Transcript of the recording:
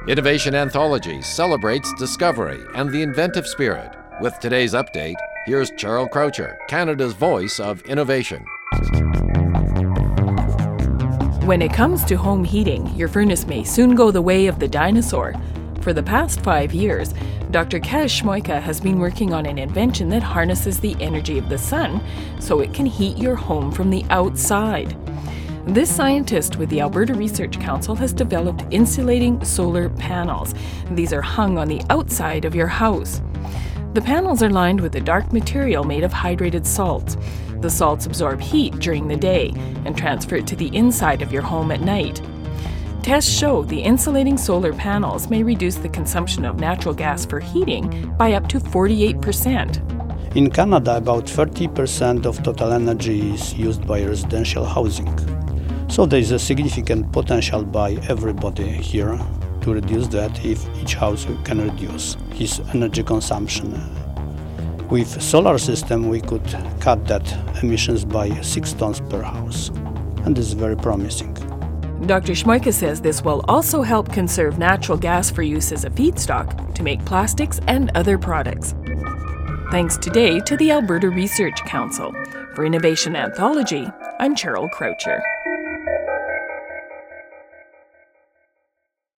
Innovation Anthology celebrates discovery and the inventive spirit. With today's update, here's Cheryl Croucher, Canada's voice of innovation. When it comes to home heating, your furnace may soon go the way of the dinosaur. For the past 5 years, Dr. Kaz Schmoyka has been working on an invention that harnesses the energy of the sun so it can heat your home from the outside. This scientist with the Alberta Research Council has developed insulating solar panels. These are hung on the outside of your house. The panels are lined with a dark material made of hydrated salts. The salts absorb heat during the day and transfer it to the inside of your home at night. Tests show the insulating solar panels may reduce the consumption of natural gas for heating by up to 48%. In Canada, about 30% of total energy is used by residential housing. So there is a significant potential by everybody here to reduce that if each house can reduce his energy consumption. With solar system, we could cut that emissions by 6 tons per house, and this is very promising. Dr. Schmoyka says this will also help conserve natural gas for use as a feedstock to make plastics and other products. Thanks today to the Alberta Research Council. For Innovation Anthology, I'm Cheryl Croucher.